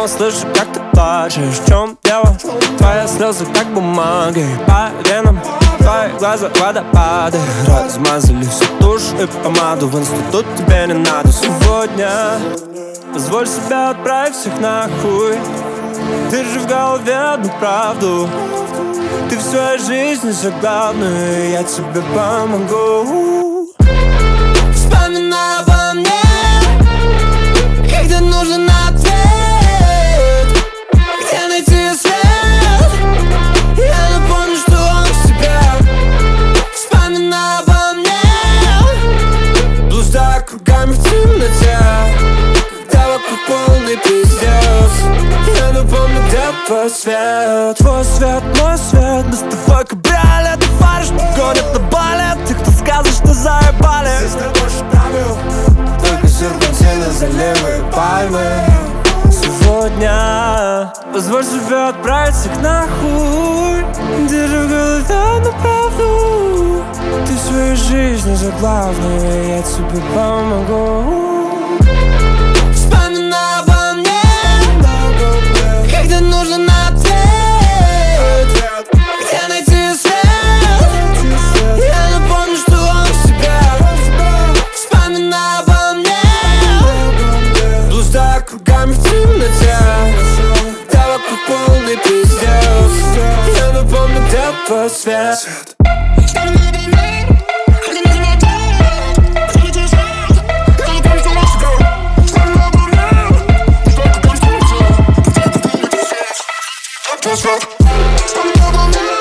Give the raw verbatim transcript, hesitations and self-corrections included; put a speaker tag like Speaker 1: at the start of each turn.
Speaker 1: слышу, как ты плачешь. В чем дело? Твои слезы как бумаги по венам. Твои глаза водопады размазали всю тушь и помаду. В институт тебе не надо сегодня. Позволь себе отправить всех нахуй. Держи в голове одну правду. Ты в своей жизни все главное, я тебе помогу. Вспоминай обо мне, когда нужен ответ. Где найти свет? Я напомню, что он в тебе. Вспоминай обо мне, блуждая кругами в темноте, когда вокруг полный пиздец. Я напомню, где твой свет. Твой свет, мой свет, мы с тобой кабрали. Это фары, что гонят на бале. Те, кто скажет, что заебали. Здесь нет больше правил, только серпантины, заливы и пальмы. Сегодня позволь себе отправить всех нахуй. Держи в голове одну правду. Ты в своей жизни за главное, я тебе помогу. Вспоминай обо мне, когда нужен ответ. Где найти свет? Я напомню, что он в себе. Вспоминай обо мне, блуждая кругами в темноте, когда вокруг полный пиздец. Я напомню, где твой свет. Just